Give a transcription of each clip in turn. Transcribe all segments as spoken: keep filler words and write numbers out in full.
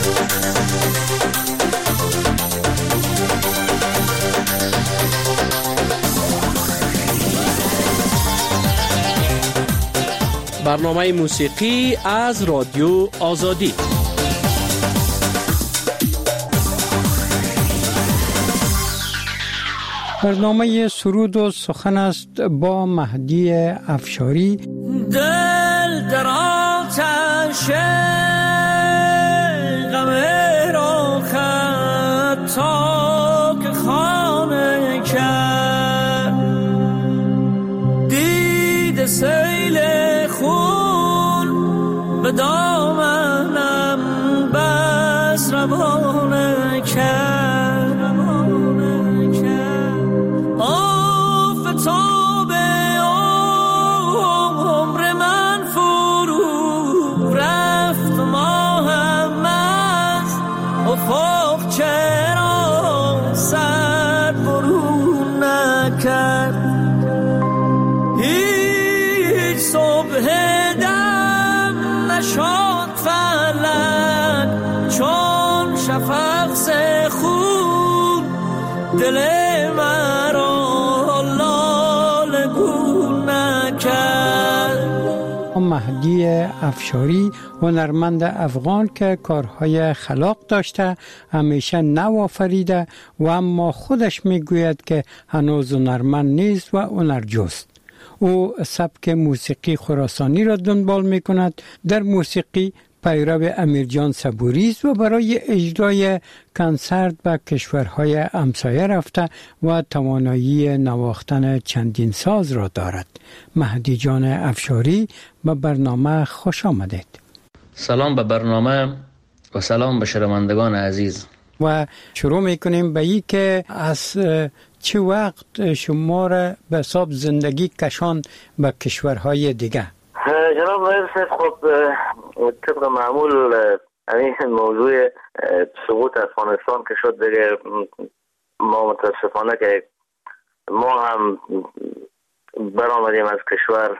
برنامه موسیقی از رادیو آزادی. برنامه سرود و سخن است با مهدی افشاری. دل در آتش غم را خطا که خانه کرد، دید سیل خون به دامنم بس روانه کرد. آفتاب عمر من فرو رفت، ماهم از افق چرا سر برون نکرد. هیچ صبح دم نشد فلک، چون شفق ز خون دل مرا لاله گون نکرد. مهدی افشاری هنرمند افغان که کارهای خلاق داشته، همیشه نو آفریده و اما خودش میگوید که هنوز هنرمند نیست و هنرجوست. او سبک موسیقی خراسانی را دنبال می کند. در موسیقی پیرو امیرجان صبوری است و برای اجرای کنسرت به کشورهای همسایه رفته و توانایی نواختن چندین ساز را دارد. مهدی جان افشاری به برنامه خوش آمدید. سلام به برنامه و سلام به شنوندگان عزیز. و شروع میکنیم به این که از چه وقت شما را به حساب زندگی کشان به کشورهای دیگه؟ جناب نایب صاحب، خب طبق معمول این موضوع سقوط افغانستان که شد دیگه، ما متاسفانه که ما هم برآمدیم از کشور.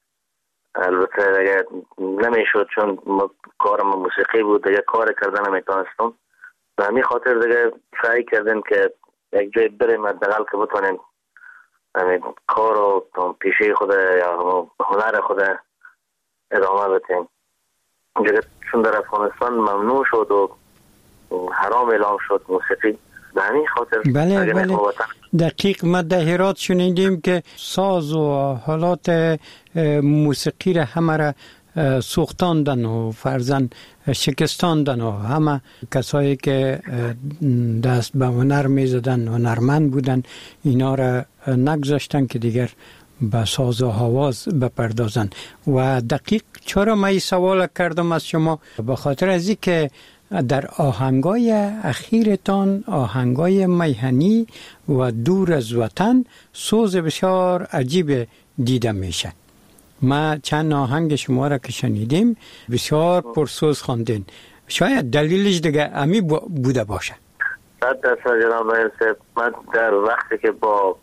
البته دیگه نمیشد چون کارم موسیقی بود، دیگه کار کردن نمیتونستم. به همین خاطر دیگه سعی کردیم که یک جای بریم حداقل که بتونیم همین کار و پیشه خود یا هنر خود ادامه بدیم. دیگه چون در افغانستان ممنوع شد و حرام اعلام شد موسیقی، به همین خاطر بله بله دقیق ما در هرات شنیدیم که ساز و حالات موسیقی را همه را سوختاندن و فرزن شکستاندن و همه کسایی که دست به هنر می زدن هنرمند بودن اینا را نگذاشتن که دیگر به ساز و آواز بپردازن. و دقیق چرا من این سوال کردم از شما؟ به خاطر از این که در آهنگای اخیرتان، آهنگای میهنی و دور از وطن، سوز بسیار عجیب دیده میشه. ما چند آهنگ شما را که شنیدیم بسیار پرسوز خواندین. شاید دلیلش دیگه امی بوده باشه. صد درصد جناب نایب صاحب، من در وقتی که با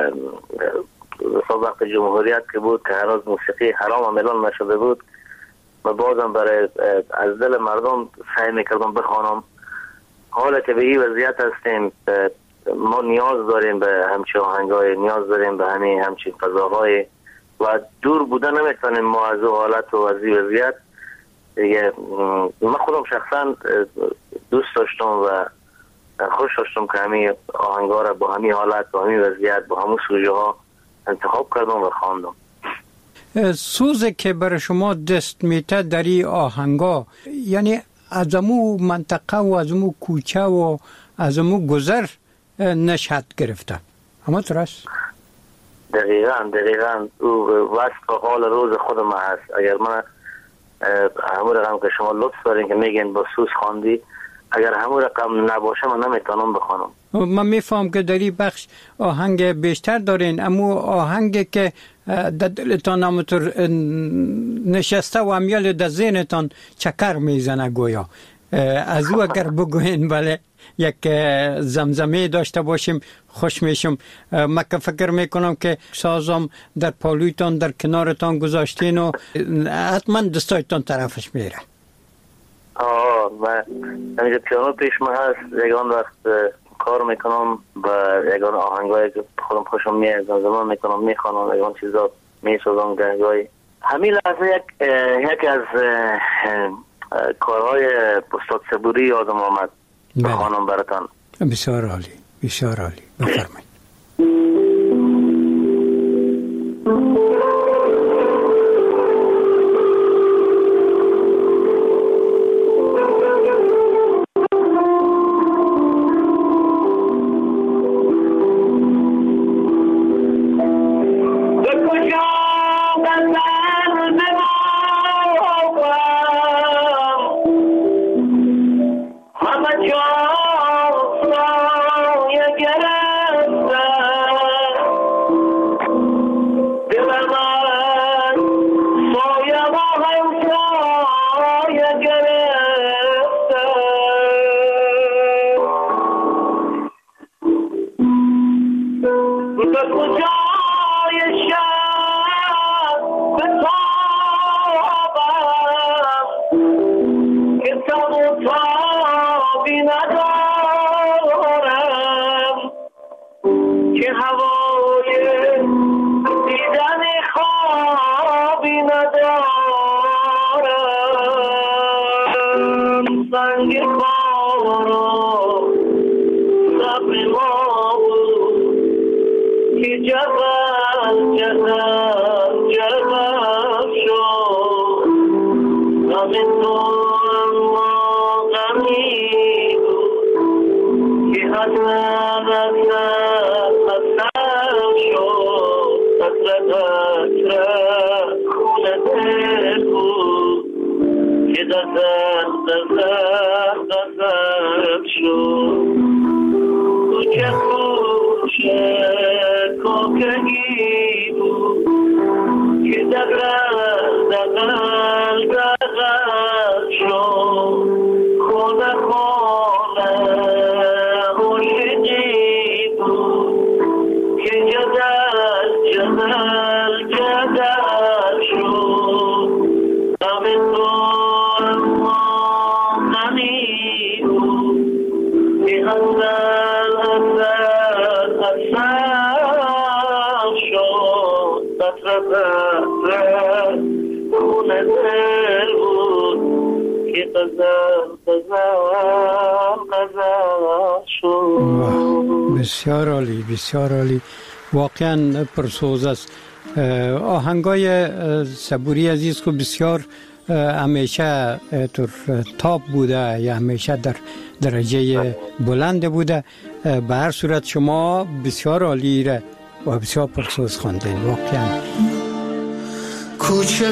وقت جمهوریت که بود که هنوز موسیقی حرام اعلان نشده بود، و بازم برای از دل مردم سعی میکردم بخوانم. حالا که به این وضعیت هستیم، ما نیاز داریم به همچین آهنگای، نیاز داریم به همین همچین فضاهای و دور بودن نمیتونیم ما از او حالت و از این وضعیت دیگه. من خودم شخصا دوست داشتم و خوش داشتم که همین آهنگا را با همین حالت، با همین وضعیت، با همون سوژه ها انتخاب کردم و خواندم. سوزی که برای شما دست میته در این آهنگا، یعنی از امو منطقه و از امو کوچه و از امو گذر نشد گرفته، اما درست؟ دقیقاً دقیقاً او وصف حال روز خود ما هست. اگر من همون رقم که شما لطف دارین که میگین با سوز خواندی، اگر همون رقم نباشه من نمیتونم بخوانم. من میفهم که در این بخش آهنگ بیشتر دارین، اما آهنگی که در دلتان همونطور نشسته و همیال در ذهنتان چکر میزنه گویا، از او اگر بگوین بله یک زمزمه داشته باشیم خوش میشم. من که فکر میکنم که سازم در پالویتان در کنارتان گذاشتین و حتما دستایتان طرفش میره. آه من همینجا پیانو پیش من هست، یکان وقت کار میکنم و یکان آهنگایی که خودم خوشم میاد زمان میکنم میخوانم، یکان چیزا میسازم گنگایی. همین لحظه یک یکی از کارهای استاد صبوری یادم آمد بخوانم براتان. بسیار عالی، بسیار عالی، بفرمایید. بسیار عالی، بسیار عالی، واقعا پرسوز است. آهنگای صبوری عزیز کو بسیار همیشه تر تاپ بوده یا همیشه در درجه بلند بوده. به هر صورت شما بسیار عالی را و بسیار پرسوز خواندین واقعا. کوچه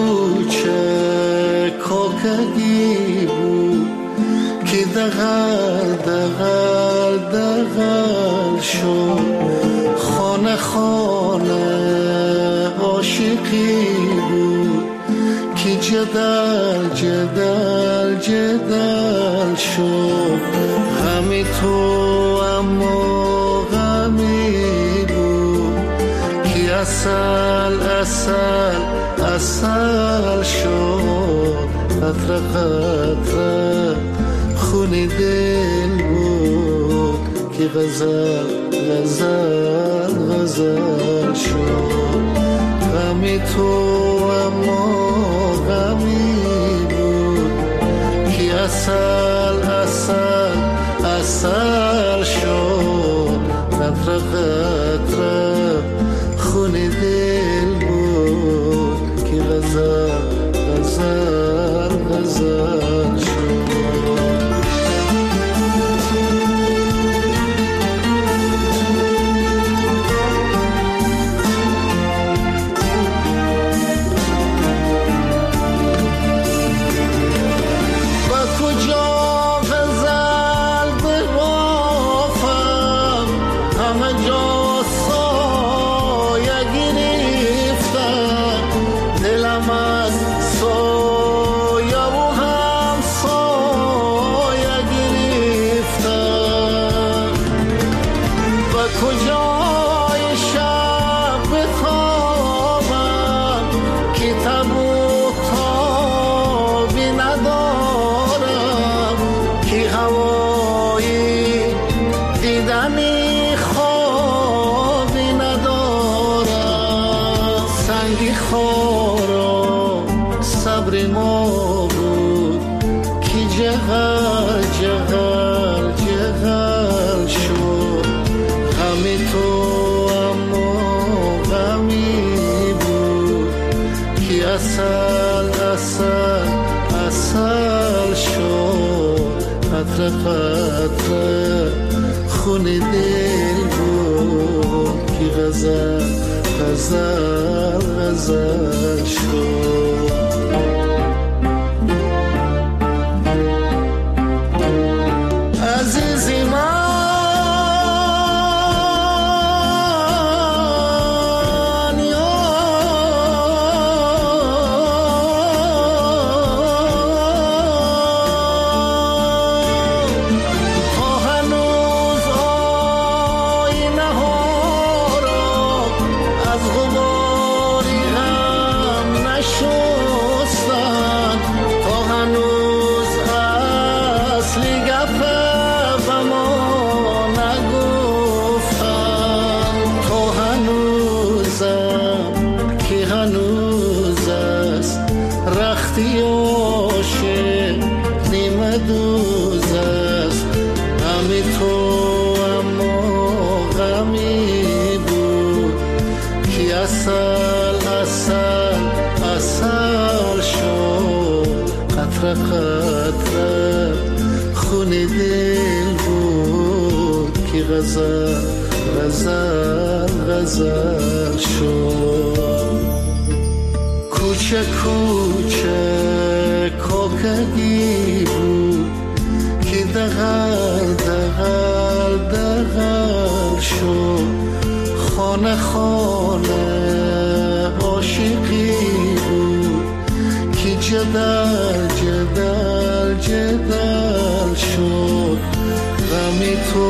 کوچه کوکگی بود که دغل دغل دغل شد، خانه خانه عاشقی بود که جدل جدل جدل شد. همی تو اما غمی بود که اصل اصل اصل شد. قطره قطره خونی دل بود که غزل غزل غزل شد. غمی تو اما غمی بود که اصل اصل اصل شد. قطره قطره خونی دل بود که غزل غزل غزل شد. با کجا غزل به وافم جغل جغل جغل شد غم تو اما غمی بود که اصل اصل اصل شد قطره قطره خون دل بود که غزل غزل غزل شد عزیزی من قطره خون دل بود که غزل غزل غزل شد کوچه کوچه کوکگی بود که دغل دغل دغل شد خانه خانه عاشقی بود که جدل جدل جدل شد غمی تو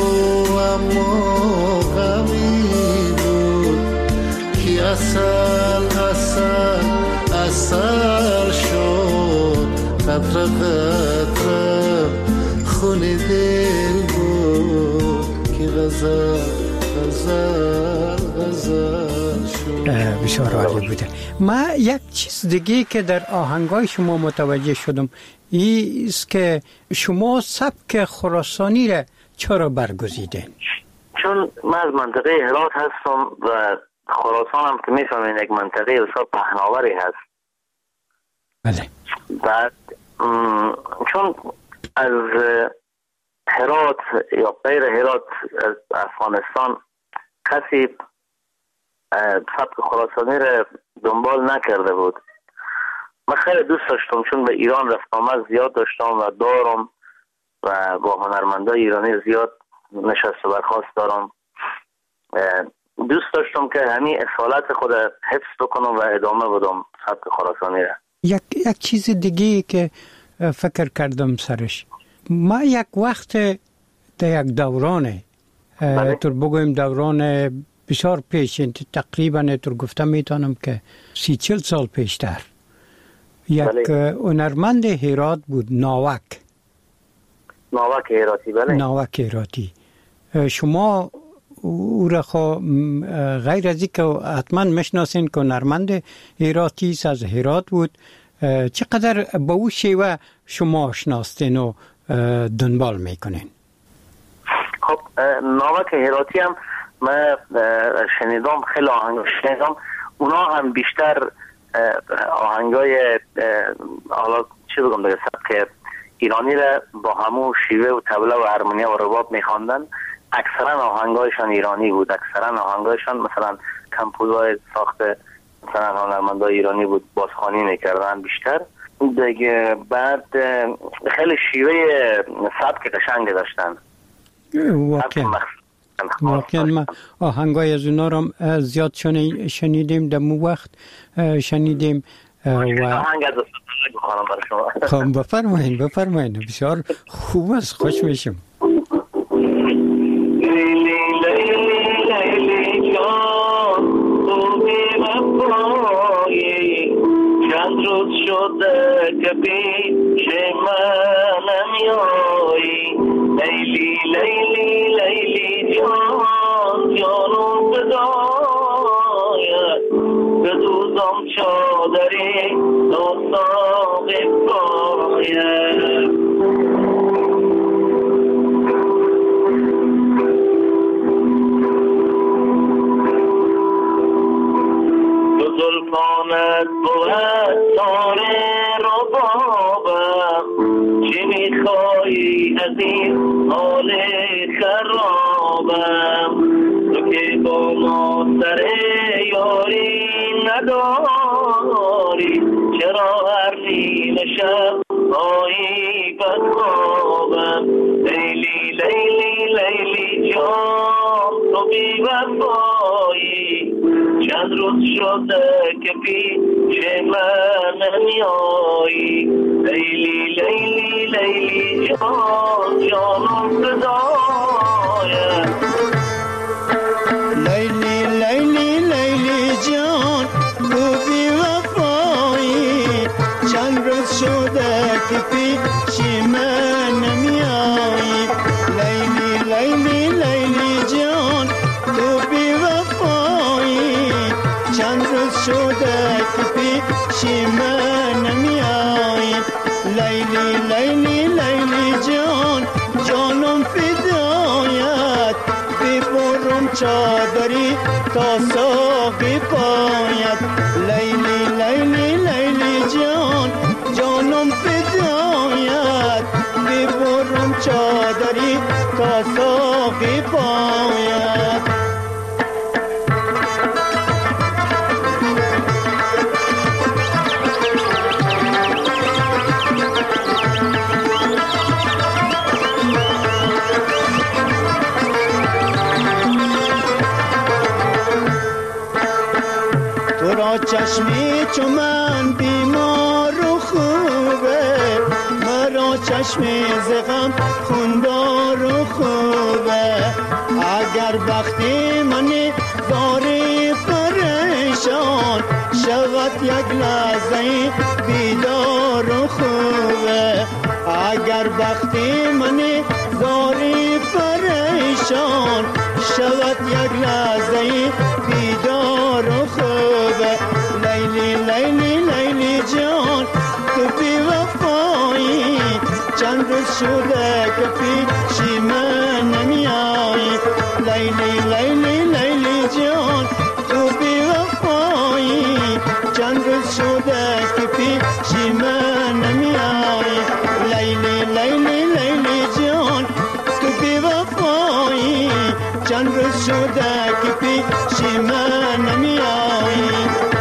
اما غمی بود که اصل اصل اصل شد قطره قطره خون دل بود که غزل غزل غزل شد. بسیار عالی بوده. ما یک چیز دیگه که در آهنگای شما متوجه شدم این است که شما سبک خراسانی را چرا برگزیدین؟ چون من از منطقه هرات هستم و خراسان هم که میفهمین یک منطقه بسیار پهناوری هست. بله. بعد چون از هرات یا غیر هرات از افغانستان کسی سبک خراسانی را دنبال نکرده بود. من خیلی دوست داشتم چون به ایران رفت آمد زیاد داشتم و دارم و با هنرمندای ایرانی زیاد نشست و برخاست دارم. دوست داشتم که همین اصالت خود حفظ بکنم و ادامه بدم سبک خراسانی را. یک یک چیز دیگه که فکر کردم سرش، ما یک وقت در یک دورانه تو بگویم دوران بسیار پیش، تقریبا تو گفتم میتونم که سی چل سال پیشتر یک هنرمند هرات بود، ناوک ناوک هراتی. بله ناوک هراتی. شما او را خو غیر از اینکه حتما میشناسین که هنرمند هراتی از هرات بود، چقدر با او شیوه شما شناستین و دنبال میکنین؟ خب ناوک هراتی هم من شنیدم، خیلی آهنگ شنیدم. اونا هم بیشتر آهنگای حالا چی بگم دیگه سبک ایرانی را با همون شیوه و طبله و هارمونی و رباب میخواندن. اکثرا آهنگایشان ایرانی بود، اکثرا آهنگایشان مثلا کمپوزای ساخت مثلا هنرمندای ایرانی بود، بازخوانی میکردن بیشتر دیگه. بعد خیلی شیوه سبک قشنگ داشتن. واقعا واقعا ما آهنگای از اونا رو زیاد شنیدیم، در مو وقت شنیدیم و آهنگ از بخوانم برای شما. خب بفرمایین بفرمایین، بسیار خوب است، خوش میشم. لیلی لیلی لیلی جان تو بی وفایی، چند روز شده که پیش من نمیایی. لیلی لیلی لیلی جان جانو بداید بدوزم چادری دو ساقی باید. وفایی از این حال خرابم، تو که با ما سر یاری نداری، چرا هر نیمه شب آیی بدخوابم. لیلی لیلی لیلی جان تو بی وفایی، چند روز شده که پیش من نمیایی. لیلی لیلی لیلی جان جانم فدایم. لیلی لیلی لیلی جان تو بی وفایی، چند روز شده که پیش من نمیایی. لیلی لیلی لیلی جان تو بی وفایی، چند روز شده که پیش من نمیایی. لیلی لیلی لیلی جان جانم فدایت، ببرم چادری تا ساقی پایت. لیلی لیلی لیلی جان جانم فدایت، ببرم چادری تا ساقی پایت. چشمی چو من بیمار و خوبه، مرا چشمی زغم خوندار و خوبه. اگر بختی منی داری پریشان، شود یک لحظه بیدار و خوبه. اگر بختی منی داری پریشان، شود یک لحظه بیدار و خوبه. لیلی لیلی لیلی جان تو بی وفایی، چند روز شده که پیش من نمیایی. لیلی لیلی لیلی جان تو بی وفایی، چند روز شده که پیش من نمیایی. لیلی لیلی لیلی جان تو بی وفایی، چند روز شده که پیش من نمیایی.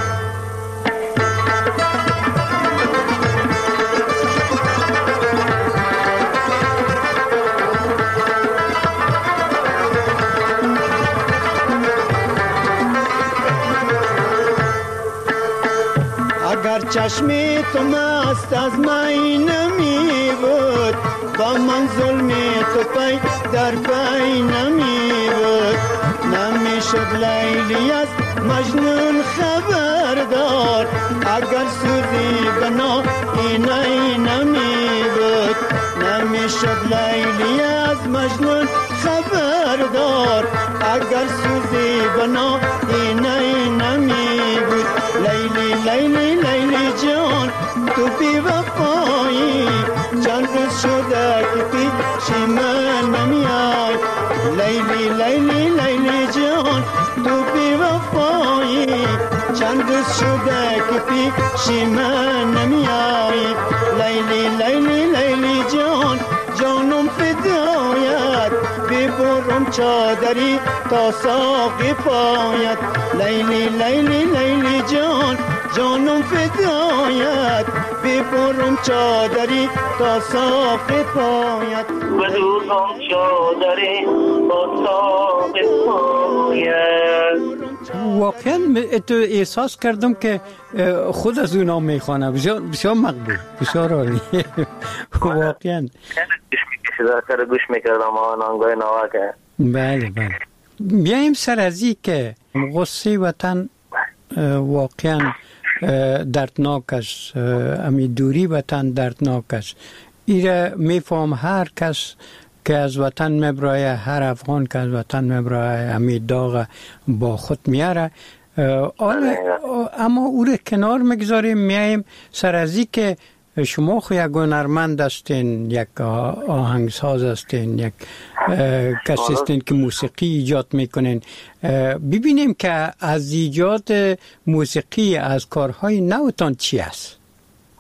اگر چشمی تو مست از می نمی بود، با من ظلمی تو پی در پی نمی بود. نمی شد لیلی از مجنون خبردار، اگر سوزی بنا اینای نمی بود. نمی شد لیلی از مجنون خبردار، اگر سوزی بنا اینای نمی بود. لیلی لیلی لیلی جان تو بی وفایی، چند روز شده که پیش من نمیای. لیلی لیلی لیلی جان تو بی وفایی، چند روز شده که پیش من نمیای. لیلی لیلی لیلی جان جانم فدایت، ببرم چادری تا ساقی پایت. لیلی لیلی لیلی جان جانم فدایت، ببرم چادری تا ساقی پایت. بدوزم چادری تا ساقی پایت. واقعا تو احساس کردم که خود از اونا میخوانه. بسیار بسیار مقبول، بسیار عالی. واقعا در گوش میکردم آنگاه نواکه. بله بله. بیاییم سر از این که غصه وطن واقعا دردناک است، امی دوری وطن دردناک است. ایره میفهم هر کس که از وطن مبرای، هر افغان که از وطن مبرای امی داغ با خود میاره. اما او رو کنار میگذاریم، میاییم سر از این که شما خو یک هنرمند هستین، یک آهنگساز هستین، یک کسی هستین که موسیقی ایجاد میکنین. ببینیم که از ایجاد موسیقی، از کارهای نوتان چی است؟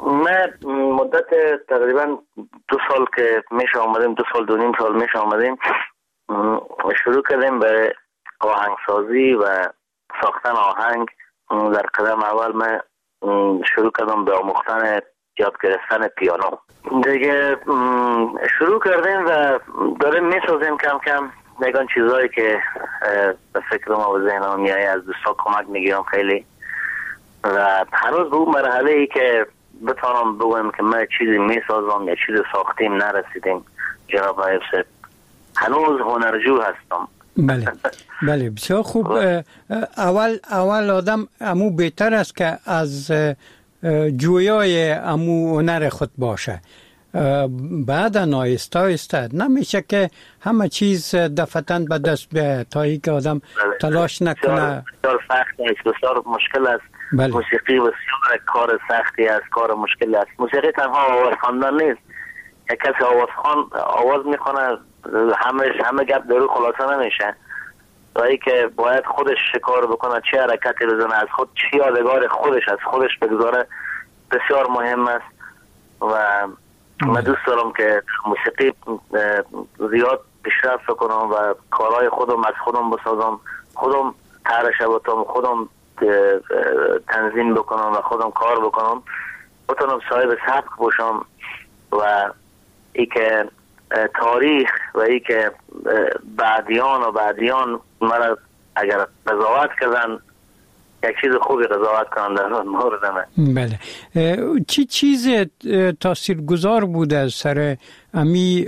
من مدت تقریبا دو سال که میشه آمدیم، دو سال دو نیم سال میشه آمدیم، شروع کردیم به آهنگسازی و ساختن آهنگ. در قدم اول من شروع کردم به آموختن یاد گرفتن پیانو. دیگه شروع کردیم و داریم میسازیم کم کم نگان چیزهایی که به فکر ما و ذهنم میایه، از دوستا کمک میگیرم خیلی و هنوز به اون مرحله ای که بتونم بگویم که من چیزی میسازم یا چیزی ساختیم نرسیدیم. جناب نایب صاحب، هنوز هنرجو هستم. بله بله بسیار خوب. اول اول آدم امو بهتر است که از جویای امو هنر خود باشه، بعد آهسته آهسته نمیشه که همه چیز دفتن به دست بیاید تا ای که آدم تلاش نکنه. بسیار سخت است، بسیار مشکل است. بله. موسیقی بسیار کار سختی است، کار مشکل است. موسیقی تنها آواز خواندن نیست. یک کسی آواز خوان آواز میخونه همه همه گپ درو خلاصه نمیشه. رایی که باید خودش شکار بکنه، چه حرکتی بزنه، از خود چی یادگار خودش از خودش بگذاره، بسیار مهم است. و من دوست دارم که موسیقی زیاد پیشرفت کنم و کارهای خودم از خودم بسازم، خودم طرح بتم، خودم تنظیم بکنم و خودم کار بکنم، بتونم صاحب سبک باشم و ای که تاریخ و ای که بعدیان و بعدیان مرا اگر قضاوت کردن یک چیز خوبی قضاوت کنن در مورد من. بله. چی چیز تاثیرگذار بوده سر امی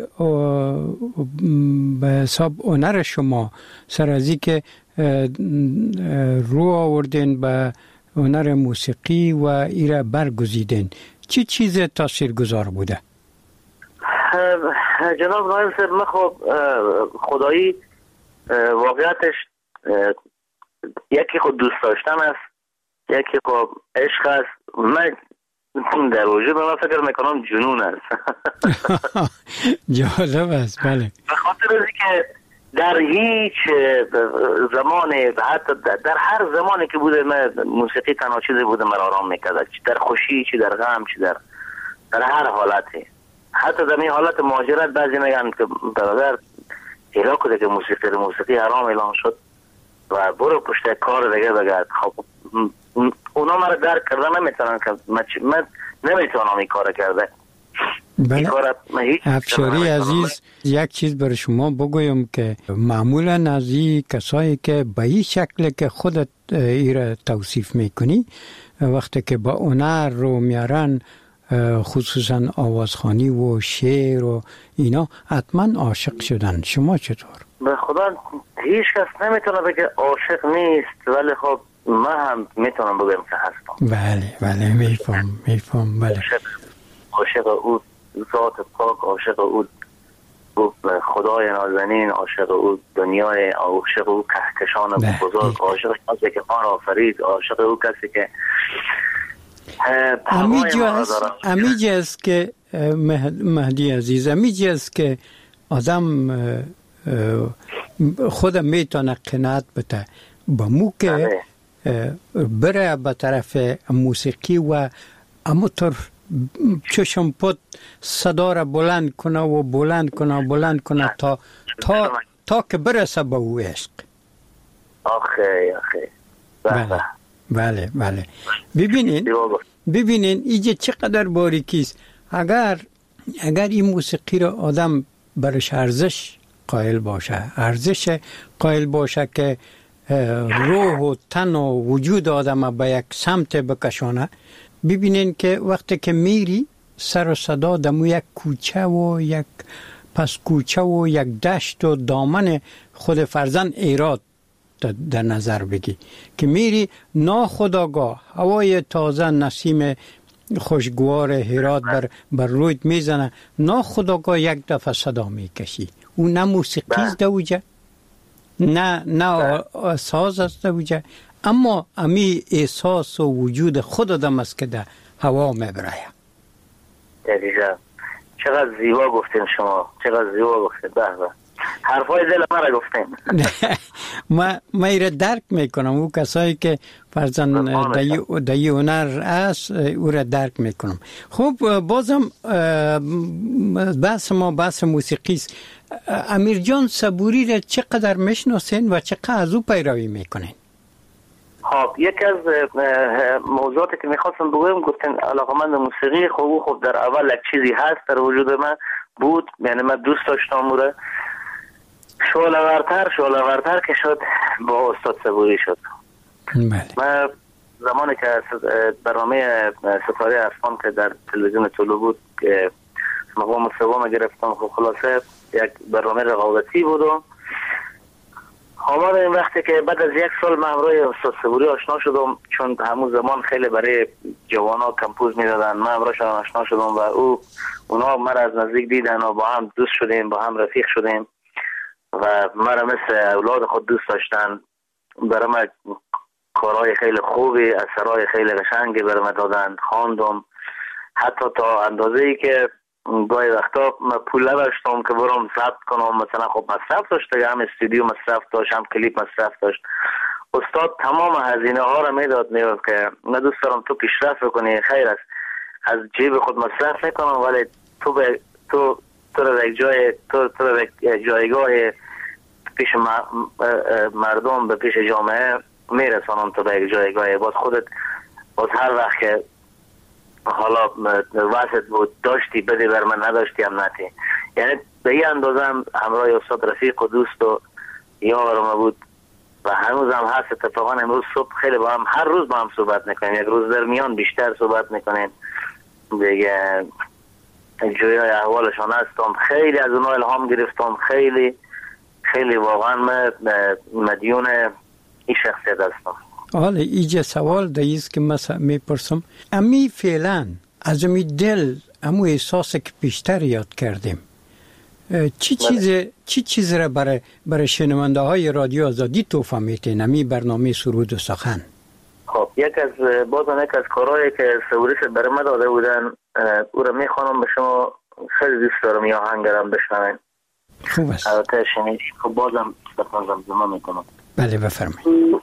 به حساب هنر شما، سر از این که رو آوردین به هنر موسیقی و ایره برگزیدین؟ چی چیز تاثیرگذار بوده؟ جناب نایب صاحب، من خب خدایی واقعیتش یکی خود دوست داشتن است، یکی خب عشق است. من در وجود من فکر میکنم جنون است. جالب است. بله. به خاطر از که در هیچ زمانی، حتی در هر زمانی که بوده، من موسیقی تنها چیزی بوده من آرام میکرد، چی در خوشی، چی در غم، چی در در هر حالتی. حتی در این حالت مهاجرت بعضی میگن که برادر ایرا کده که موسیقی موسیقی حرام اعلان شد و برو پشت کار دیگه بگرد. خب اونا مرا درک کردن نمیتونن که من نمیتونم این کار کرده. بله. افشاری عزیز، یک چیز برای شما بگویم که معمولا از این کسایی که به این شکل که خودت ایره توصیف میکنی، وقتی که با هنر رو میارن، خصوصا آوازخوانی و شعر و اینا، حتما عاشق شدن. شما چطور؟ به خدا هیچ کس نمیتونه بگه عاشق نیست، ولی خب من هم میتونم بگم که هستم. بله بله میفهم میفهم. بله. عاشق او ذات پاک، عاشق او خدای نازنین، عاشق او دنیای، عاشق او کهکشان بزرگ، عاشق کسی که آن آفرید، عاشق او کسی که امیجی است که مهدی عزیز، امیجی است که آدم خود میتونه قناعت بده با مو که بره به طرف موسیقی و همونطور چشم پد صدا را بلند کنه و بلند کنه و بلند کنه تا تا تا که برسه به او عشق. آخه آخه بله بله بله. ببینین ببینین اینجا چقدر باریکی است. اگر اگر این موسیقی را آدم برش ارزش قائل باشه، ارزش قائل باشه که روح و تن و وجود آدم به یک سمت بکشانه، ببینین که وقتی که میری سر و صدا دمو یک کوچه و یک پس کوچه و یک دشت و دامن خود فرزند ایراد در نظر بگی که میری ناخودآگاه هوای تازه نسیم خوشگوار هرات بر, بر رویت میزنه، ناخودآگاه یک دفعه صدا میکشی. او نه موسیقی است دوجه، نه نه ساز است دوجه، اما امی احساس و وجود خود آدم است که در هوا میبره. دقیقا. چقدر زیبا گفتین شما، چقدر زیبا گفتین. به به. حرفای دل ما را گفتیم. ما ما ایره درک میکنم، او کسایی که فرزن دایی هنر است او را درک میکنم. خب بازم بحث ما بحث موسیقی است. امیر جان صبوری را چقدر میشناسین و چقدر از او پیروی میکنین؟ خب یک از موضوعاتی که میخواستم بگویم، گفتن علاقمند موسیقی. خب خب در اول یک چیزی هست در وجود من بود، یعنی من دوست داشتم موره. شعله‌ورتر شعله‌ورتر که شد با استاد صبوری شد. بله. من زمانی که برنامه ستاره افغان که در تلویزیون طلوع بود که مقام سوم گرفتم، خب خلاصه یک برنامه رقابتی بود و آمد این وقتی که بعد از یک سال من همراه استاد صبوری آشنا شدم، چون همون زمان خیلی برای جوانا کمپوز میدادن. من همراهش آشنا شدم و او اونا مرا از نزدیک دیدن و با هم دوست شدیم، با هم رفیق شدیم و مرا مثل اولاد خود دوست داشتن. برای من کارهای خیلی خوبی، اثرهای خیلی قشنگی برای من دادن، خواندم حتی تا اندازه‌ای که گاهی وقتا من پول نداشتم که برم ضبط کنم. مثلا خب مصرف داشت دیگه، هم استودیو مصرف داشت، هم کلیپ مصرف داشت. استاد تمام هزینه ها را میداد، میگفت که من دوست دارم تو پیشرفت کنی، خیر است از جیب خود مصرف نکنم ولی تو به تو تو رو یک جای تو تو رو یک جایگاه پیش مردم به پیش جامعه میرسانم، تو به یک جایگاه باز خودت باز هر وقت که حالا واسط بود داشتی بدی بر من، نداشتی هم نتی. یعنی به این اندازه هم همراه استاد رفیق و دوست و یار ما بود و هنوز هم هست. اتفاقا امروز صبح خیلی با هم هر روز با هم صحبت میکنیم، یک روز در میان بیشتر صحبت میکنیم دیگه. جوی احوالشان هستم، خیلی از اونها الهام گرفتم، خیلی خیلی واقعا مدیون این شخصیت هستم. حالا ایجا سوال داییست که مثلا میپرسم، امی فعلا از امی دل امو احساس که پیشتر یاد کردیم، چی چیز چی چیز را برای برای شنونده های رادیو آزادی توفیق میتین امی برنامه سرود و سخن؟ خب یک از بازم یک از کارهایی که صبوری برای من داده بودن او را میخوانم به شما، خیلی دوست دارم یا آهنگرم بشنوین. خوب است. البته شنید خب بازم بازم زمان میکنم. بله بفرمایید.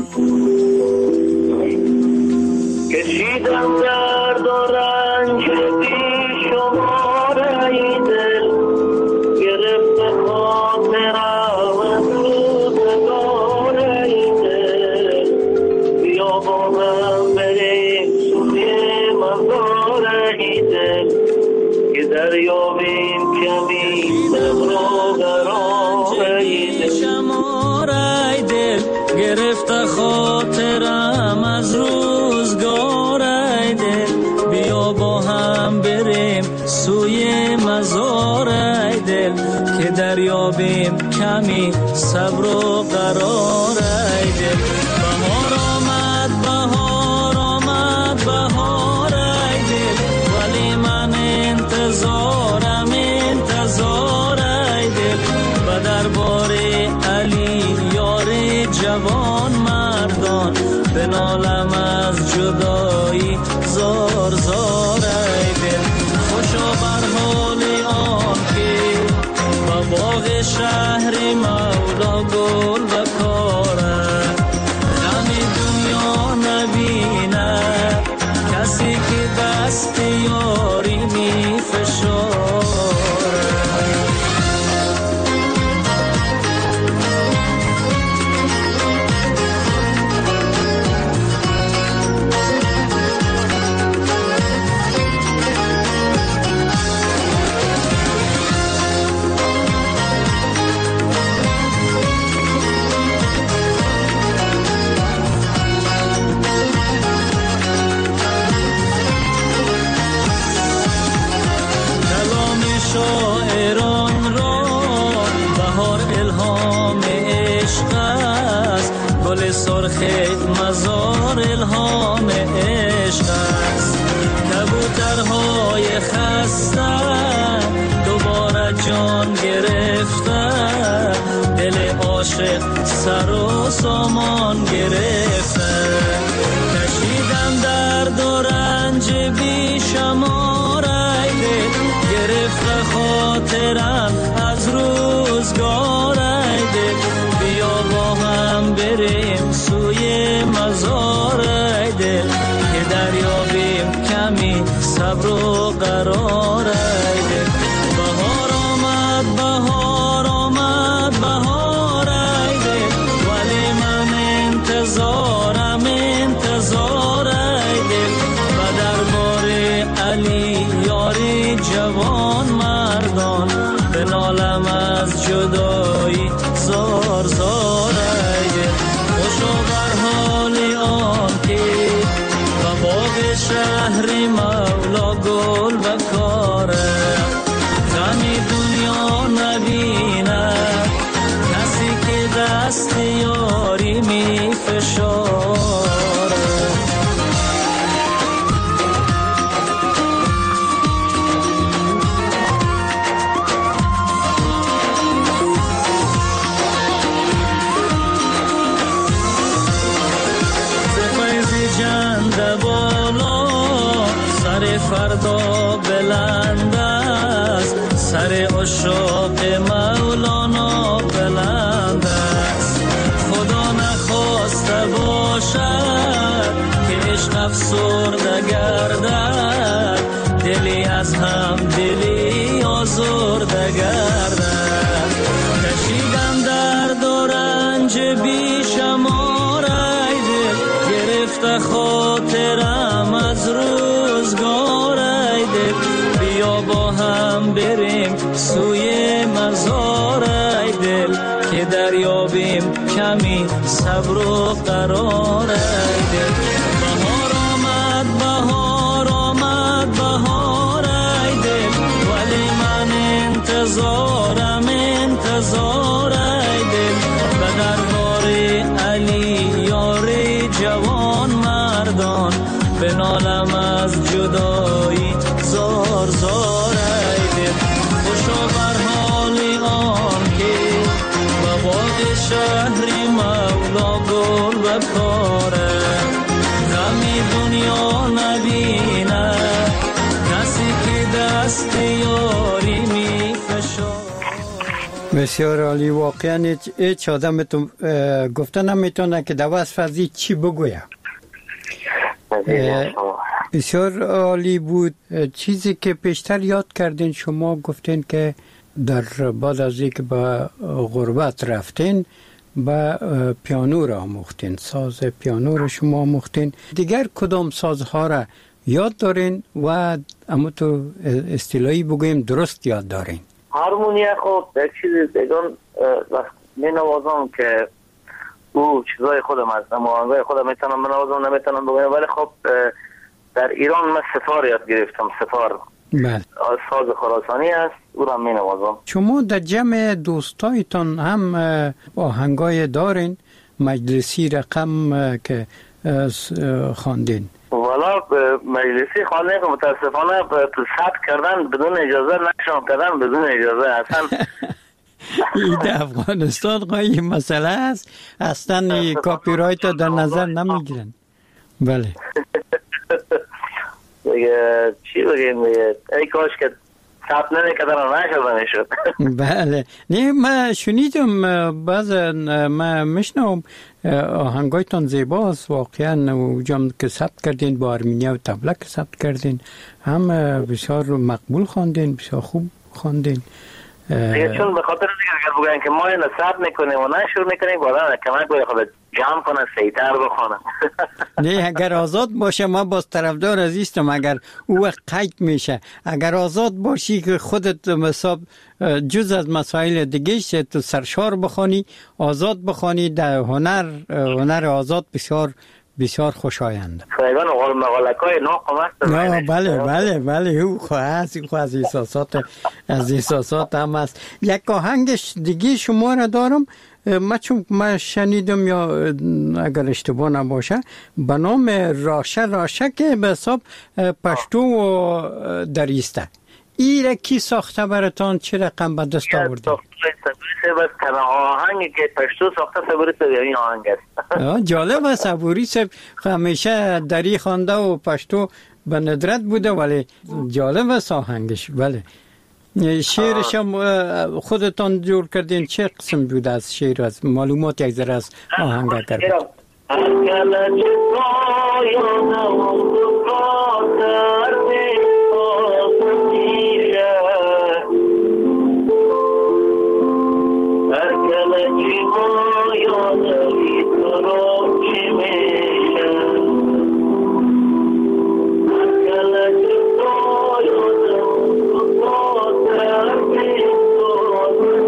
کشیدم درد و رنج بی شماره ای دل، گرفت خاطرم از روزگاره ای دل، بیا با هم بریم سوی مزاره ای دل، که دریابیم کمی صبر و قراره ای دل. شماره ای دل گرفت خاطرم از روزگار ای دل، بیا با هم بریم سوی مزار ای دل، که دریابیم کمی صبر و قرار ای دل. بهار آمد بهار آمد بهار ای دل، ولی من انتظارم انتظار ای دل، و دربار علی یار جوان مردان، بنالم از جدایی زار زار ای دل. خوشا بر حال آن که با باغ شهر مولا گل و کارد، غم دنیا نبیند کسی که دست یاری می فشارد. سرخ مزار الهام عشق است، کبوترهای خسته دوباره جان گرفته، دل عاشق سر و سامان گرفته. کشیدم درد و رنج بی شمار ای دل، گرفته خاطرم از روزگار نالم از جدایی زار زار ای دل خوشا بر حال آن که و باغ شهر مولا گل بکاره غمی دنیا نبیند کسی که دست یاری می فشاره فردا بلند است سر عشاق مولانا بلند است خدا نخواسته باشد که عشق افسرده گردد دلی از هم دلی آزرده گردد کشیدم درد و رنج بی شمار ای دل گرفته خاطرم از روزگار ای دل بیا با هم بریم سوی مزار ای دل که دریابیم کمی صبر و قرار ای دل بهار آمد بهار آمد بهار ای دل ولی من انتظارم انتظار ای دل به دربار علی یاری جوان مردان به نالم از جدایی زار زار ای دل خوشا بر حال آن که به باغ شهر مولا گل بکاره غمی دنیا نبینه کسی که دست یاری می فشاره. بسیار عالی. واقعا هیچ آدم گفته نمیتونه که در وصف از چی بگویم. بسیار عالی بود. چیزی که پیشتر یاد کردین شما گفتین که در بعد از اینکه به غربت رفتین به پیانو را آموختین، ساز پیانو را شما آموختین. دیگر کدام سازها را یاد دارین و اما تو اصطلاحی بگویم درست یاد دارین؟ هارمونیا خب یک چیز دیگان می نوازم که او چیزای خودم هست، اما خودم میتونم بنوازم نمیتونم بگویم، ولی خب در ایران من ستار یاد گرفتم. ستار بله. ساز خراسانی است، او را می نوازم. شما در جمع دوستایتان هم آهنگای دارین مجلسی رقم که خواندین؟ والا مجلسی خواندن که متاسفانه ثبت کردن بدون اجازه، نشان کردن بدون اجازه اصلا. این در افغانستان قایی مسئله است، اصلا کاپی رایت در نظر نمیگیرن. بله. دیگه چی بگیم دیگه، ای کاش که ثبت نمیکردن نشده میشد. بله. نه من شنیدم بعض ما میشنوم آهنگایتان زیباست واقعا، اونجا که ثبت کردین با ارمنیا و طبله که ثبت کردین هم بسیار مقبول خواندین، بسیار خوب خواندین. دیگه چون به خاطر دیگه اگر بگن که ما اینو ثبت میکنیم و نشر میکنیم بعدا کمک باید خود جمع کنه سیتر بخونه. نه اگر آزاد باشه ما باز طرفدار عزیزم، اگر او وقت قید میشه، اگر آزاد باشی که خودت مثلا جز از مسائل دیگه شه تو سرشار بخوانی، آزاد بخوانی، در هنر هنر آزاد بسیار بسیار خوشایند. فایگان اول مغالکای ناقم است. نه بله بله بله او خواهد او از احساسات از احساسات هم است. یک آهنگش دیگه شما را دارم، من چون من شنیدم یا اگر اشتباه نباشه به نام راشه راشه که به حساب پشتو و دریسته. این را کی ساخته براتان، چه رقم به دست آورده؟ بس کنه آهنگی که پشتو ساخته صبوری سب این آهنگ است. جالب است. صبوری سب همیشه دری خوانده و پشتو به ندرت بوده، ولی جالب است آهنگش. بله. شعرش هم خودتان جور کردین، چه قسم بوده از شعر؟ از معلومات یک ذره از آهنگ کردین. Oh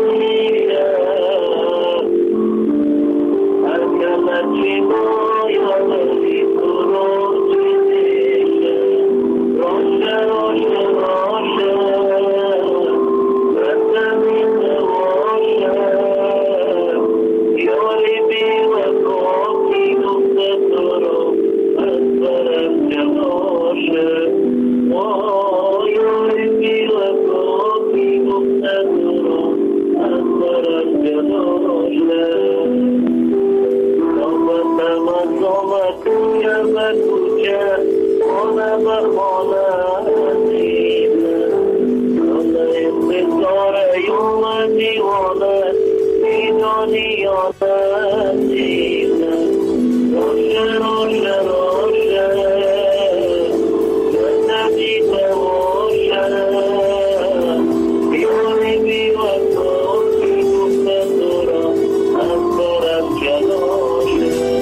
دیوانه میدانی یا نه دیوانه روشه روشه روشه ندیده باشه بیانی بی وقتا بی گفته دورا از دارم جلاشه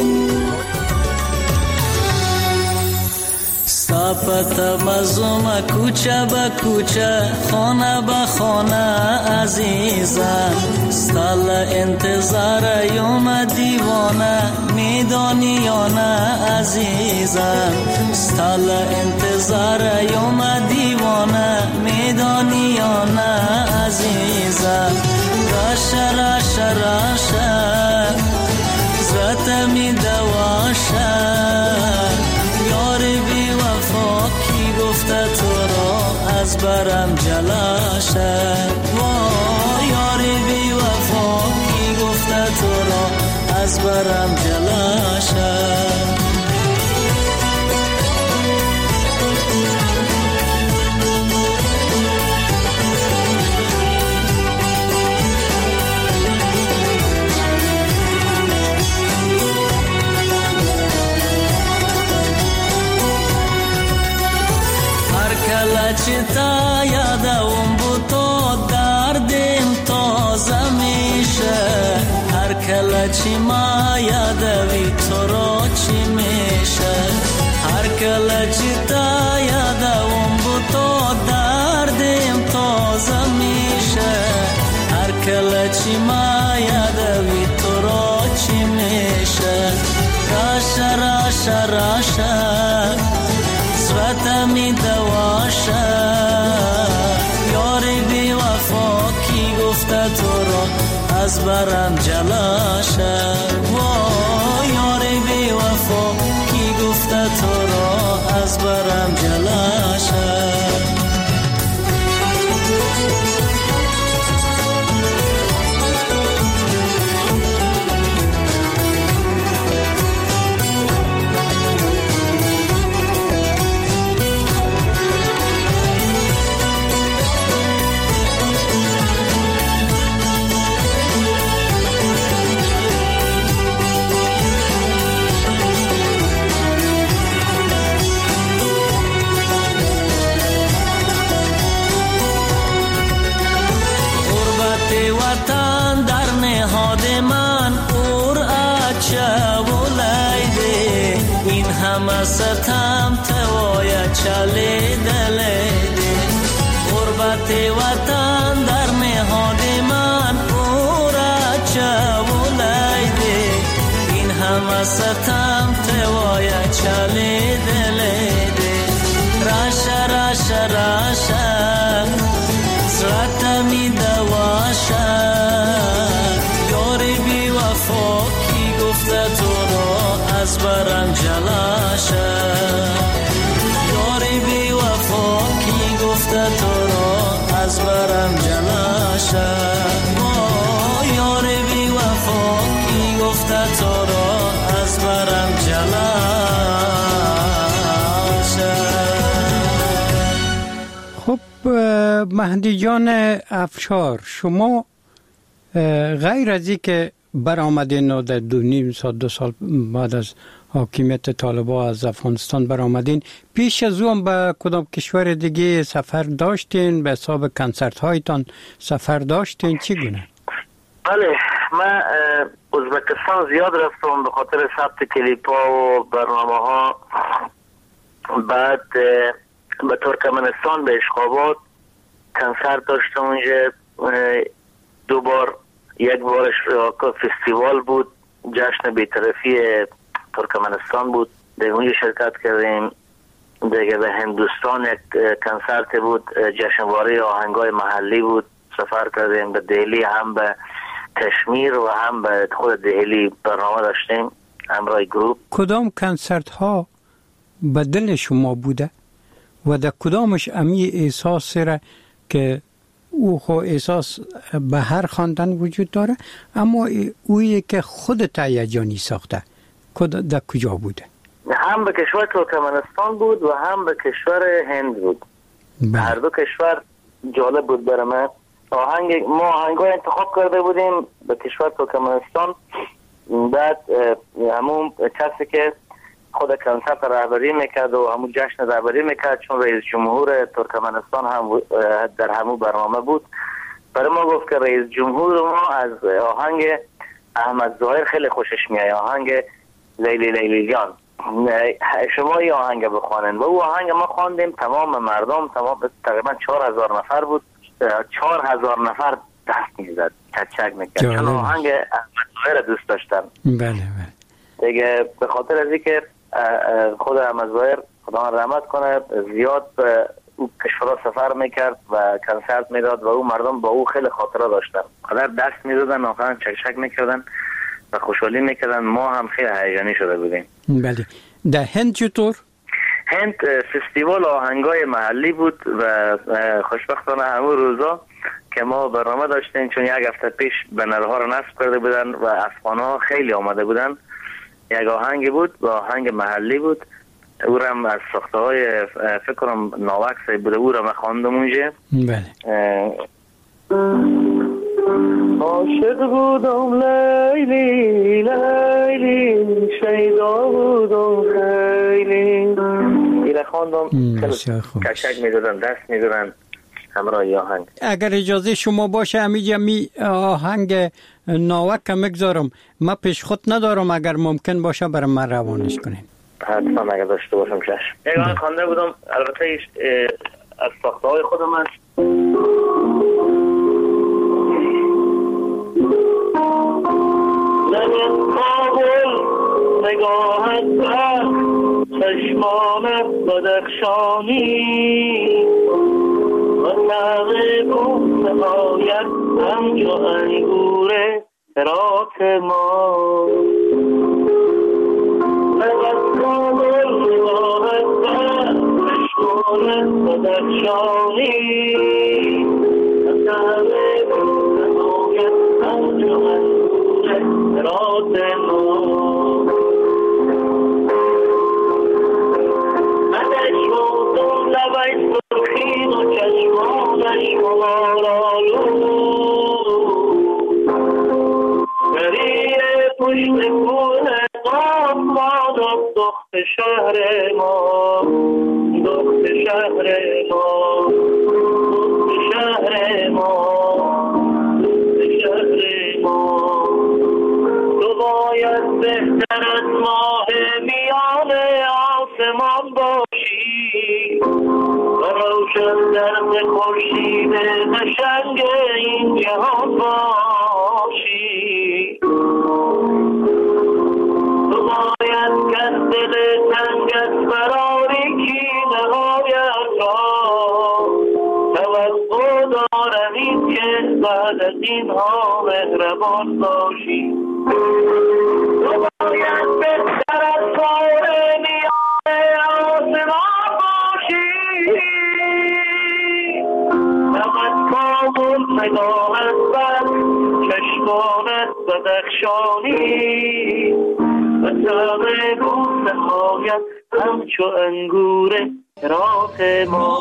سپت مزوم کوچه به کوچه خانه به خانه عزیزم ستل انتظار یوم دیوانه میدانی یا نه عزیزم ستل انتظار یوم دیوانه میدانی یا نه عزیزم راشه راشه راشه زرت می دواشه یاری بی وفا کی گفته تو را از برم جلاشه وای یاری بی وفا کی گفته تو را از برم جلاشه چتا یادم بود تو دردم تازه میشه هر کله چی ما یادوی تو را چی میشه هر کله چتا یادم بود تو دردم تازه میشه هر کله چی ما یادوی تو را چی میشه راشه راشه راشه زرتمی دواشه یاری بی وفا کی گفته تو را از برم جلاشه وای یاری بی وفا کی گفته تو را از برم جلاشه وطن در نهاد من اور اچه ولیده این همه ستم توای چلی دلیده غربت وطن در نهاد من اور اچه ولیده این همه ستم توای چلی دلیده راشه راشه راشه زرتمی دواشه یاری بی وفا کی گفته تو را از برم جلاشه یاری بی وفا کی گفته تو را از برم جلاشه یاری بی وفا کی گفته تو را از برم جلاشه مهدی جان افشار شما غیر از این که برآمدین و در دو نیم سال دو سال بعد از حاکمیت طالبان از افغانستان برآمدین پیش از اون به کدام کشور دیگه سفر داشتین به حساب کنسرت هایتان سفر داشتین چگونه؟ بله من ازبکستان زیاد رفتم به خاطر ثبت کلیپ ها و برنامه ها بعد به ترکمنستان به اشخابات کنسرت داشتم اونجا دو بار یک بارش فستیوال بود جشن بی‌طرفی ترکمنستان بود در اونجا شرکت کردیم دیگه به هندوستان یک کنسرت بود جشنواره آهنگای محلی بود سفر کردیم به دهلی هم به کشمیر و هم به خود دهلی برنامه داشتیم همراه گروپ کدام کنسرت ها به دل شما بوده و در کدامش امی احساس را که او خو احساس به هر خواندن وجود داره اما اویی که خودت هیجانی ساخته در کجا بوده؟ هم به کشور ترکمنستان بود و هم به کشور هند بود. هر دو کشور جالب بود برای من آهنگ ما آهنگای انتخاب کرده بودیم به کشور ترکمنستان. بعد همون کسی که خود کنسرت رهبری میکرد و همون جشن رهبری میکرد، چون رئیس جمهور ترکمنستان هم در همون برنامه بود، برای ما گفت که رئیس جمهور ما از آهنگ احمد ظاهر خیلی خوشش میاد، آهنگ لیلی لیلی جان، شما این آهنگ بخوانید. و او آهنگ ما خواندیم، تمام مردم، تمام تقریبا چهار هزار نفر بود، چهار هزار نفر دست میزد، کچک میکرد، چون آهنگ احمد ظاهر دوست داشتن. بله بله. دیگه به خاطر از اینکه خود احمد ظاهر خدا رحمت کنه زیاد او کشورها سفر میکرد و کنسرت میداد و او مردم با او خیلی خاطره داشتن، قدر دست میدادن، آخرا چکچک میکردن و خوشحالی میکردن. ما هم خیلی هیجانی شده بودیم. بله. در هند چطور؟ هند فستیوال آهنگای محلی بود و خوشبختانه همون روزا که ما برنامه داشتیم، چون یک هفته پیش بنرها رو نصب کرده بودن و افغان‌ها خیلی آمده بودن، یک آهنگ بود و آهنگ محلی بود، او را از ساخته های فکر کنم ناوک سایی بوده، او را من خواندم اونجا. بله. عاشق بودم لیلی لیلی، شیدا بودم خیلی، این را خواندم، کشک میدادن، دست میدادن همراه آهنگ. اگر اجازه شما باشه امیجا می آهنگ ناوک که مگذارم، ما پیش خود ندارم، اگر ممکن باشه برای من روانش کنیم. حتما اگر داشته باشم چشم. یک آهنگ خوانده بودم، البته از ساخته های خودم هست. نگه کابل نگاهت بر چشمان بدخشانی و نغه نهایت همچو انگور رات ما. نگه کابل نگاهت بر چشمان بدخشانی و نغه نهایت همچو انگور رات ما. لبای سرخین و چشمانش مارالو، گریه پشت کوه قاف ما، دخت شهر ما، دخت شهر ما، دخت شهر ما، دخت شهر ما. تو باید بهتر از ماه میان آسمان باشی و روشن در خورشید قشنگ این جهان باشی. تو باید کس دل تنگت براری کینه هایت را، توقع دارم این که بعد از اینها مهربان باشی. تو باید بهتر از کار میان آسمان باشی، فقط کابل نگاهت بر چشمانت بدخشانی و تغه روز نهایت همچو انگور رات ما.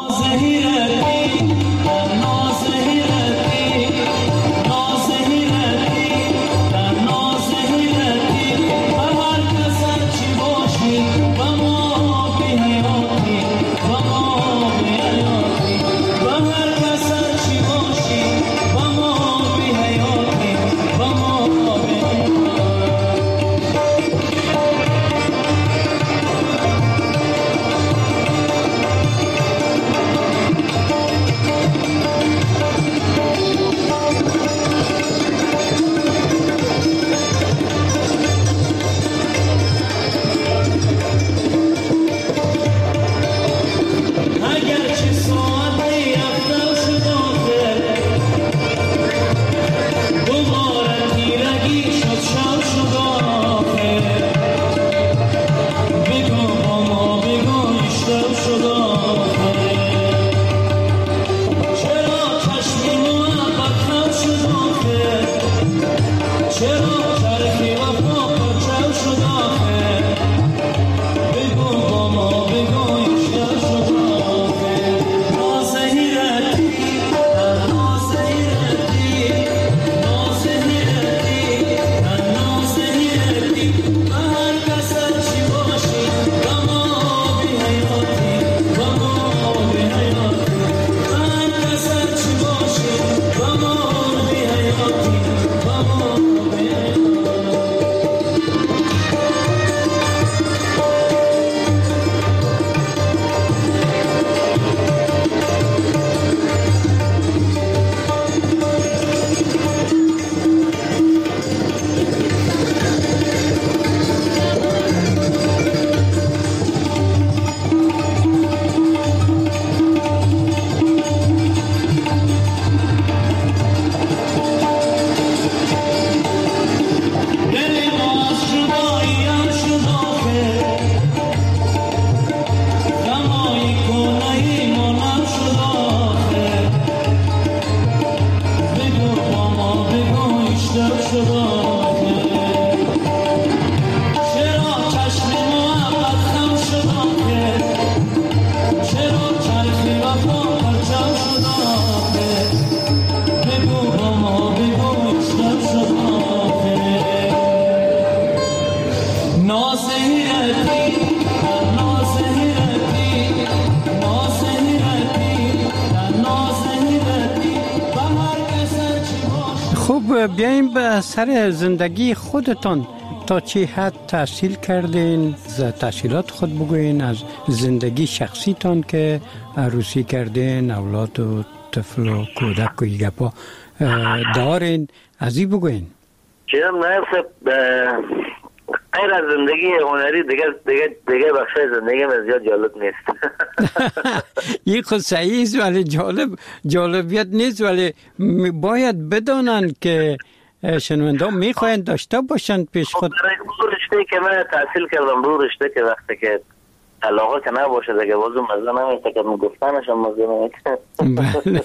بیایم به سر زندگی خودتان. تا چه حد تحصیل کردین؟ از تحصیلات خود بگوین، از زندگی شخصیتان که عروسی کردین، اولاد و طفل و کودک و گپا دارین، از این بگوین. چیزم نایب غیر از زندگی هنری دیگه دیگه دیگه بخش زندگی من زیاد جالب نیست. این خود صحیح است ولی جالب جالبیت نیست، ولی باید بدانن که شنونده میخواین داشته باشن پیش خود. برای رشته که من تحصیل کردم، رو رشته که وقتی که علاقه که نباشه دیگه بازم مزه نمیده که من گفتنش هم مزه نمیده. بله.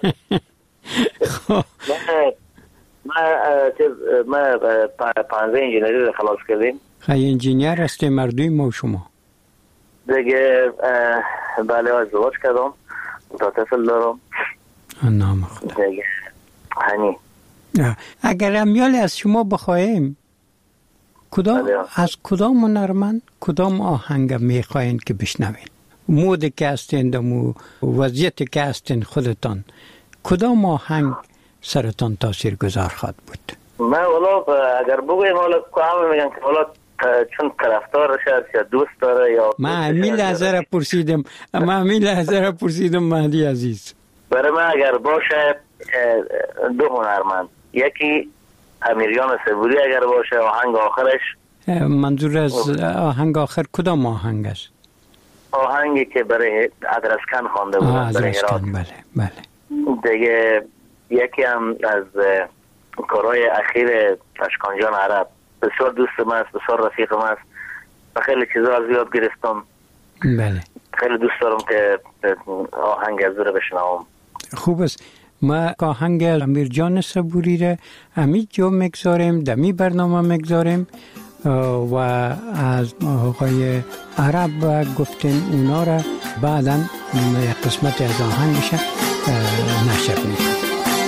ما ما پانزده انجینری رو خلاص کردیم. خیلی انجینیر هستی مردوی ما و شما؟ دیگه بله ازدواج کردم، دو طفل دارم. نام خدا. دیگه هنی اگر امیال از شما بخواهیم کدام از کدام هنرمند کدام آهنگ میخواین که بشنوین؟ مودی که هستین و وضعیتی که هستین خودتان، کدام آهنگ سرتان تاثیر گذار خواهد بود؟ من والا اگر بگویم والا همه میگن که والا چون طرفدار شد یا دوست داره یا من همین لحظه را پرسیدم من همین لحظه را پرسیدم مهدی عزیز. برای من اگر باشه دو هنرمند، یکی امیریان صبوری اگر باشه آهنگ آخرش. منظور از آهنگ آخر کدام آهنگ است؟ آهنگی که برای ادرسکن خوانده بود. ادرسکن بله بله. دیگه یکی هم از کارهای اخیر اشکان جان عرب، بسیار دوست من است، بسیار رفیق من است و خیلی چیزا از یاد گرفتم. بله خیلی دوست دارم که آهنگ از رو بشنوم. خوب است. ما آهنگ امیر جان صبوری را همین جا میگذاریم، دمی برنامه میگذاریم و از آقای عرب گفتیم اونا را بعدا قسمت از آهنگش نشر میکنیم.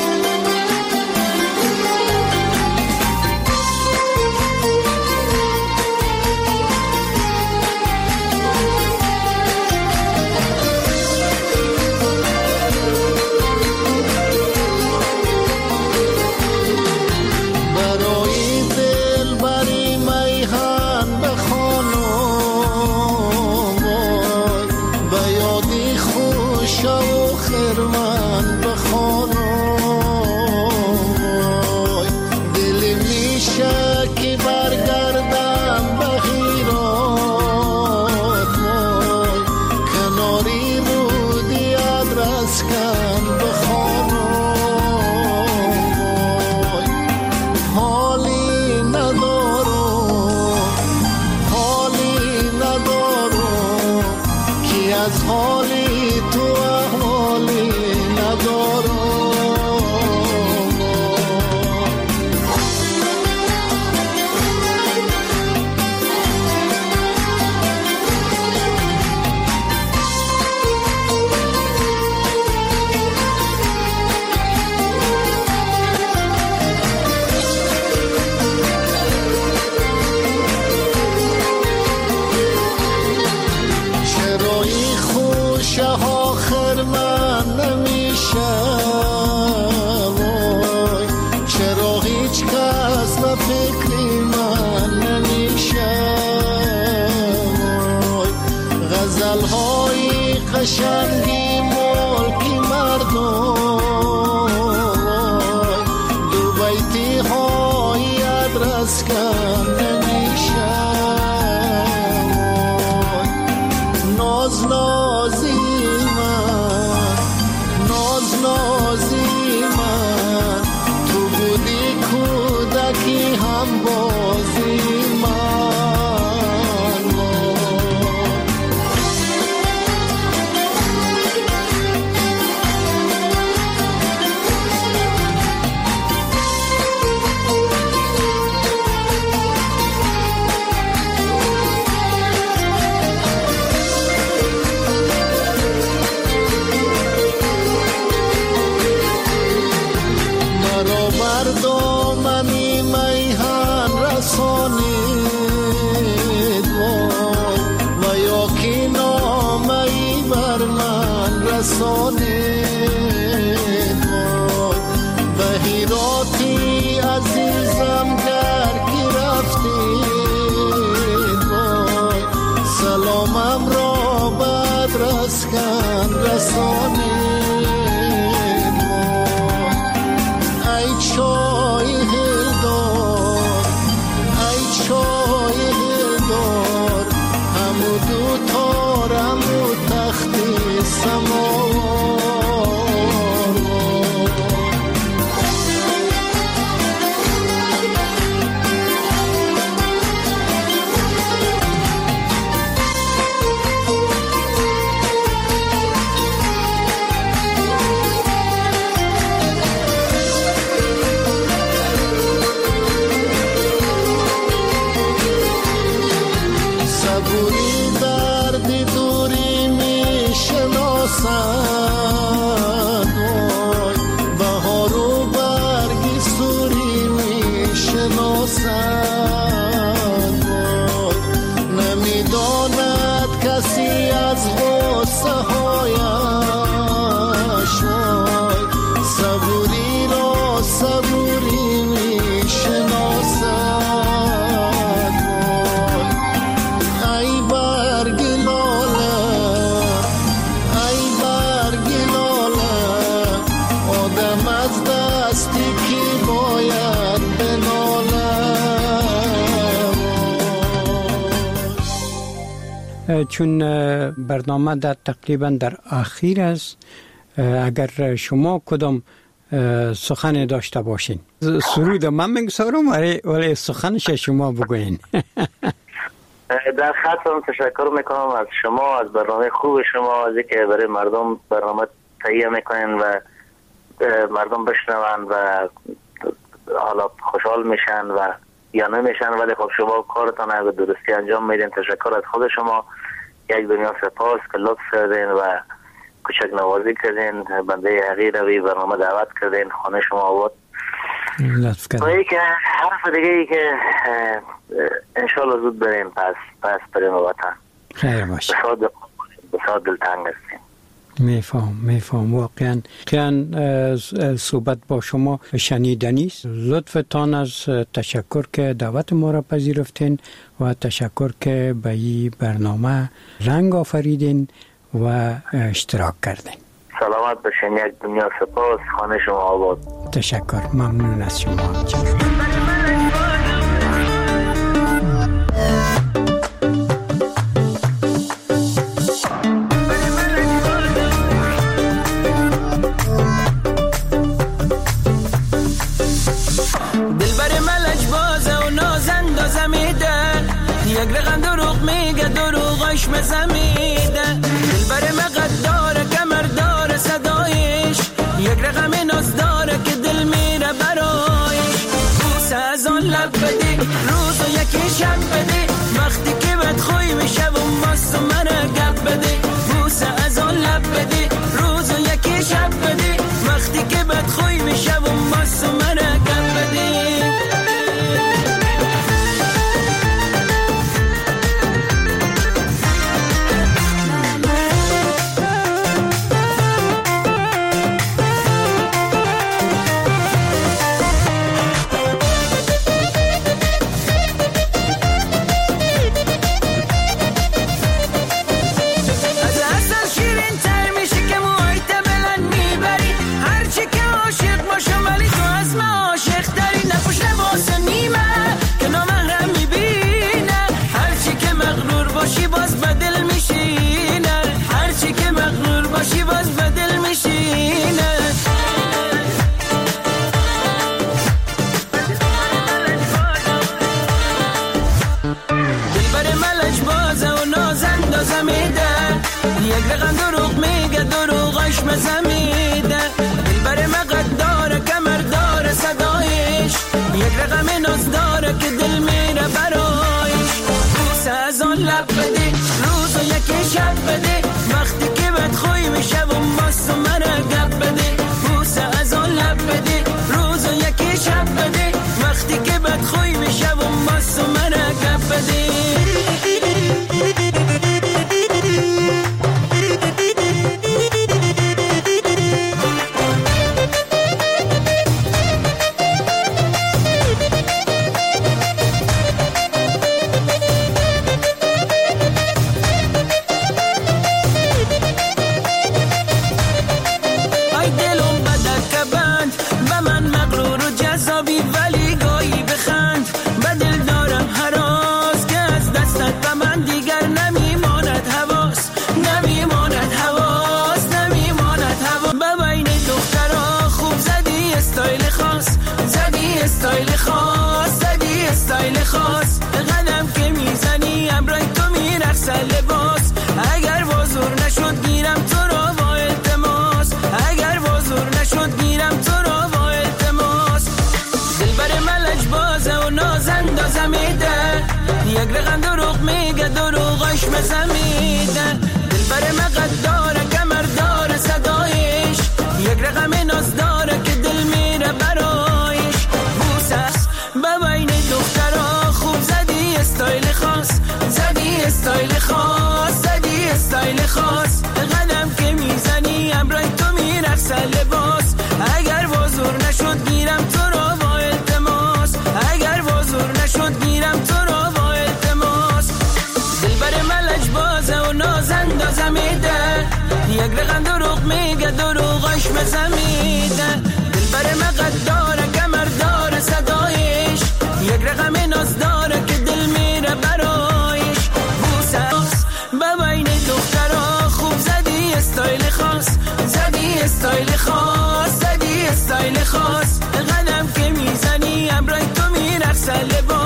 قشنگی ملکی مردم دو بیتی های ادرس کن نمیشه ناز نازی من ناز نازی من تو بودی کودکی هم بازی من چون برنامه در تقریبا در آخر است، اگر شما کدام سخن داشته باشین. سرود من میگذارم ولی سخنش شما بگوین. در خاطر تشکر میکنم از شما، از برنامه خوب شما، از اینکه برای مردم برنامه تهیه میکنین و مردم بشنون و حالا خوشحال میشن و یا نمیشن، ولی خب شما کارتان اگر درستی انجام میدین. تشکر از خود شما، یک دنیا سپاس که لطف کردین و کوچک نوازی کردین، بنده حقیر روی برنامه دعوت کردین، خانه شما آباد. لطف کردین. و که حرف دیگه ای که انشالله زود بریم پس پس بریم وطن. خیر باشه. بسیار دلتنگ هستیم. میفهم میفهم واقعا واقعا صحبت با شما شنیدنی است. لطفتان از تشکر که دعوت ما را پذیرفتین و تشکر که به این برنامه رنگ آفریدین و اشتراک کردین. سلامت باشین، یک دنیا سپاس، خانه شما آباد. تشکر، ممنون از شما. یک رقم دروغ میگه دروغش مزمیده، دلبر مقد داره کمر داره صدایش، یک رقم ناز داره که دل میره برایش. بوسه از آن لب بدی روز و یکی شب بدی، وقتی که بد خوی میشه و ماست و منه گپ بدی. بوسه از آن لب بدی روز و یکی شب بدی، وقتی که بد خوی میشه و ماست و منه گپ بدی. یک رقم دروغ میگه دروغش مزمیده، دلبر مقد داره کمر داره صدایش، یک رقم ناز داره که دل میره برایش. بوسه از آن لب بدی روز و یکی شب بدی، وقتی که بد خوی میشه و ماست و منه گپ بدی. بوسه از آن لب بدی روز و یکی شب بدی، وقتی که بد خوی میشه و ماست و منه گپ بدی. استایل خاص زدی استایل خاص، قدم که میزنی امرای تو میرقصه لباس. اگر بازور نشد گیرم تو رو با التماس، اگر بازور نشد گیرم تو رو با التماس. دلبر ملج بازه و نازندازه میده، یک رقم دروغ میگه دروغش مزمیده، دلبر مقد داره کمر داره صدایش، یک رقم ناز داره که دل میره برایش. ببین دخترها خوب زدی استایل خاص، زدی استایل خاص، زدی استایل خاص، قدم که میزنی امرای تو میرقصه لباس. اگر بازور نشد گیرم تو رو با التماس، اگر بازور نشد گیرم تو رو با التماس. دلبر ملج بازه و نازندازه میده، یک رقم دروغ میگه دروغش مزمیده، دلبر مقد داره کمر داره صدایش، یک رقم ناز داره که دل میره برایش. بوسه مسئله با